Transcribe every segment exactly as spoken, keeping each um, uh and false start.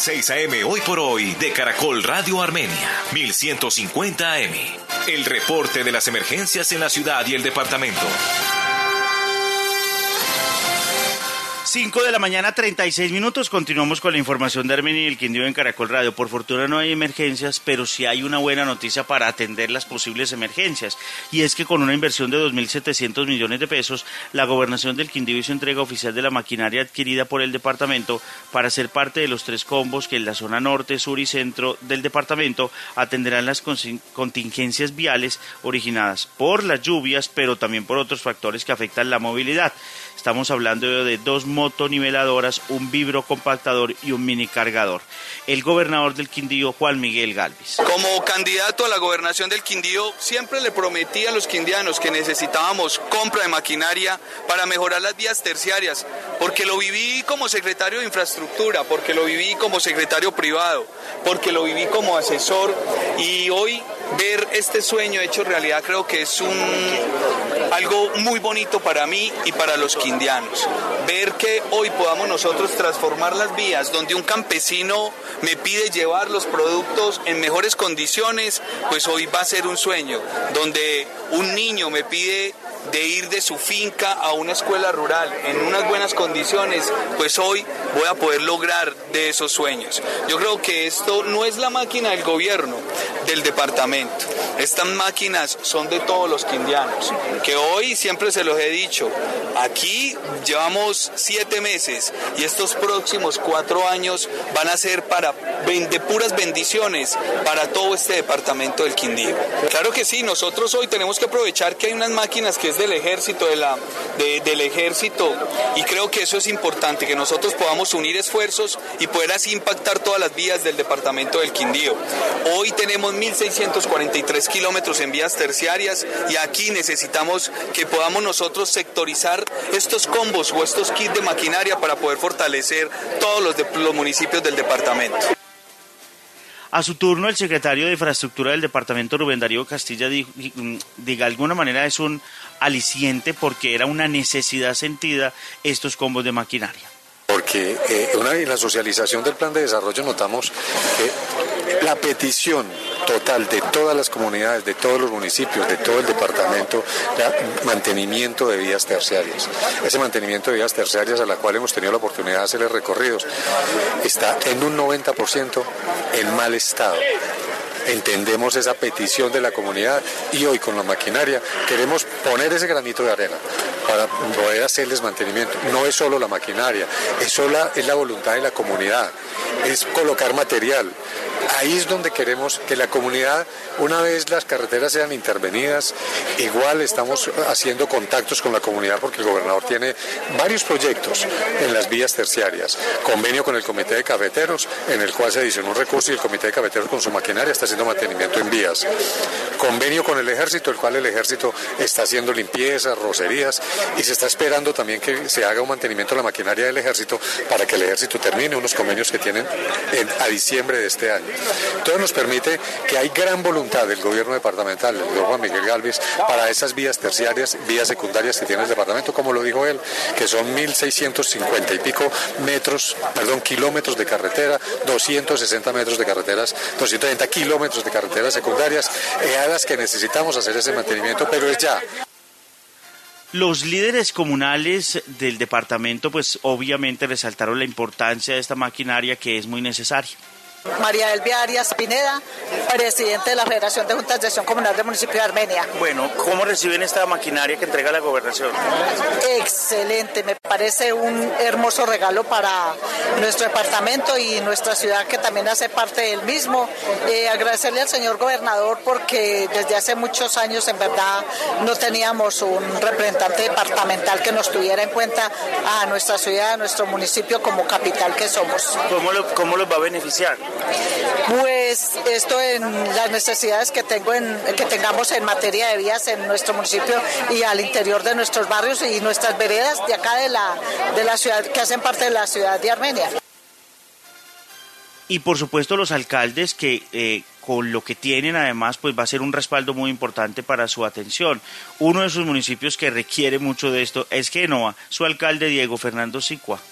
seis A M Hoy por Hoy de Caracol Radio Armenia, mil ciento cincuenta A M. El reporte de las emergencias en la ciudad y el departamento. cinco de la mañana, treinta y seis minutos. Continuamos con la información de Armenia y el Quindío en Caracol Radio. Por fortuna no hay emergencias, pero sí hay una buena noticia para atender las posibles emergencias. Y es que con una inversión de dos mil setecientos millones de pesos, la Gobernación del Quindío hizo entrega oficial de la maquinaria adquirida por el departamento para ser parte de los tres combos que en la zona norte, sur y centro del departamento atenderán las contingencias viales originadas por las lluvias, pero también por otros factores que afectan la movilidad. Estamos hablando de dos motoniveladoras, un vibrocompactador y un mini cargador. El gobernador del Quindío, Juan Miguel Gálvez. Como candidato a la gobernación del Quindío, siempre le prometí a los quindianos que necesitábamos compra de maquinaria para mejorar las vías terciarias, porque lo viví como secretario de infraestructura, porque lo viví como secretario privado, porque lo viví como asesor, y hoy ver este sueño hecho realidad creo que es un algo muy bonito para mí y para los quindianos. Ver que hoy podamos nosotros transformar las vías donde un campesino me pide llevar los productos en mejores condiciones, pues hoy va a ser un sueño. Donde un niño me pide de ir de su finca a una escuela rural en unas buenas condiciones, pues hoy voy a poder lograr de esos sueños. Yo creo que esto no es la máquina del gobierno, del departamento. Estas máquinas son de todos los quindianos, que hoy siempre se los he dicho, aquí llevamos siete meses y estos próximos cuatro años van a ser para de puras bendiciones para todo este departamento del Quindío. Claro que sí, nosotros hoy tenemos que aprovechar que hay unas máquinas que es del ejército, de la, de, del ejército, y creo que eso es importante, que nosotros podamos unir esfuerzos y poder así impactar todas las vías del departamento del Quindío. Hoy tenemos mil seiscientos cuarenta y tres kilómetros en vías terciarias y aquí necesitamos que podamos nosotros sectorizar estos combos o estos kits de maquinaria para poder fortalecer todos los, de, los municipios del departamento. A su turno, el secretario de Infraestructura del departamento, Rubén Darío Castilla, dijo, de alguna manera es un aliciente porque era una necesidad sentida estos combos de maquinaria. Porque eh, una, en la socialización del plan de desarrollo notamos que la petición total de todas las comunidades, de todos los municipios, de todo el departamento, era mantenimiento de vías terciarias. Ese mantenimiento de vías terciarias a la cual hemos tenido la oportunidad de hacerle recorridos está en un noventa por ciento en mal estado. Entendemos esa petición de la comunidad y hoy con la maquinaria queremos poner ese granito de arena para poder hacerles mantenimiento. No es solo la maquinaria, es, sola, es la voluntad de la comunidad, es colocar material. Ahí es donde queremos que la comunidad, una vez las carreteras sean intervenidas, igual estamos haciendo contactos con la comunidad porque el gobernador tiene varios proyectos en las vías terciarias. Convenio con el Comité de Cafeteros, en el cual se adicionó un recurso y el Comité de Cafeteros con su maquinaria está haciendo mantenimiento en vías. Convenio con el Ejército, el cual el Ejército está haciendo limpiezas, rocerías y se está esperando también que se haga un mantenimiento de la maquinaria del Ejército para que el Ejército termine unos convenios que tienen en, a diciembre de este año. Entonces nos permite que hay gran voluntad del gobierno departamental, el doctor Juan Miguel Gálvez, para esas vías terciarias, vías secundarias que tiene el departamento, como lo dijo él, que son mil seiscientos cincuenta y pico metros, perdón, kilómetros de carretera, doscientos sesenta metros de carreteras, doscientos treinta kilómetros de carreteras secundarias, eh, a las que necesitamos hacer ese mantenimiento, pero es ya. Los líderes comunales del departamento, pues obviamente resaltaron la importancia de esta maquinaria que es muy necesaria. María Elvia Arias Pineda, presidente de la Federación de Juntas de Acción Comunal del municipio de Armenia. Bueno, ¿cómo reciben esta maquinaria que entrega la gobernación? Excelente, me parece un hermoso regalo para nuestro departamento y nuestra ciudad que también hace parte del mismo. Eh, agradecerle al señor gobernador porque desde hace muchos años en verdad no teníamos un representante departamental que nos tuviera en cuenta a nuestra ciudad, a nuestro municipio como capital que somos. ¿Cómo, lo, cómo los va a beneficiar? Pues esto en las necesidades que tengo en, que tengamos en materia de vías en nuestro municipio y al interior de nuestros barrios y nuestras veredas de acá de la, de la ciudad, que hacen parte de la ciudad de Armenia. Y por supuesto los alcaldes que eh, con lo que tienen además pues va a ser un respaldo muy importante para su atención. Uno de sus municipios que requiere mucho de esto es Génova, su alcalde Diego Fernando Sicua.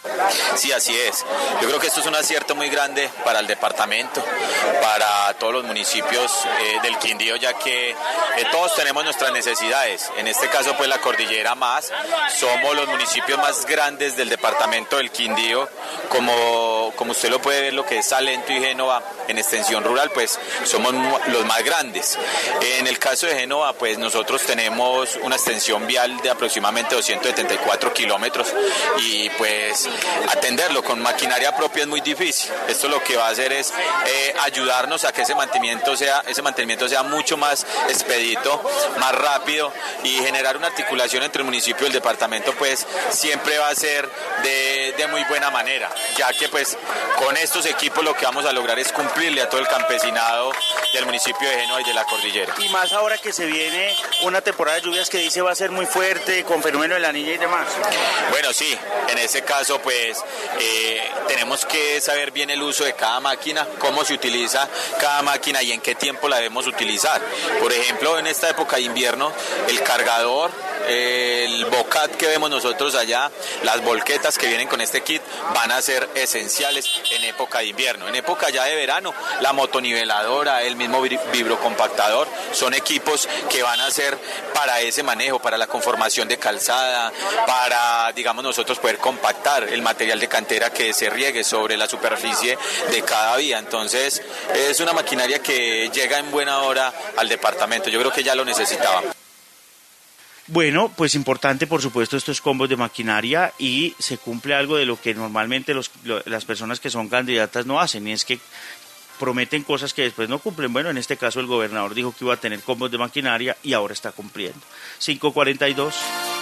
Sí, así es. Yo creo que esto es un acierto muy grande para el departamento, para todos los municipios eh, del Quindío, ya que eh, todos tenemos nuestras necesidades. En este caso, pues la cordillera más. Somos los municipios más grandes del departamento del Quindío. Como, como usted lo puede ver, lo que es Salento y Génova en extensión rural, pues somos los más grandes. En el caso de Génova, pues nosotros tenemos una extensión vial de aproximadamente doscientos setenta y cuatro kilómetros y pues atenderlo con maquinaria propia es muy difícil. Esto lo que va a hacer es eh, ayudarnos a que ese mantenimiento sea ese mantenimiento sea mucho más expedito, más rápido, y generar una articulación entre el municipio y el departamento pues siempre va a ser de, de muy buena manera, ya que pues con estos equipos lo que vamos a lograr es cumplirle a todo el campesinado del municipio de Génova y de la cordillera. Y más ahora que se viene una temporada de lluvias que dice va a ser muy fuerte, con fenómeno de la Niña y demás. Bueno, sí, en ese caso pues eh, tenemos que saber bien el uso de cada máquina, cómo se utiliza cada máquina y en qué tiempo la debemos utilizar. Por ejemplo, en esta época de invierno, el cargador, el bocat que vemos nosotros allá, las volquetas que vienen con este kit van a ser esenciales en época de invierno. En época ya de verano, la motoniveladora, el mismo vibrocompactador, son equipos que van a ser para ese manejo, para la conformación de calzada, para, digamos, nosotros poder compactar el material de cantera que se riegue sobre la superficie de cada vía. Entonces, es una maquinaria que llega en buena hora al departamento. Yo creo que ya lo necesitaba. Bueno, pues importante por supuesto estos combos de maquinaria, y se cumple algo de lo que normalmente los, lo, las personas que son candidatas no hacen, y es que prometen cosas que después no cumplen. Bueno, en este caso el gobernador dijo que iba a tener combos de maquinaria y ahora está cumpliendo. cinco cuarenta y dos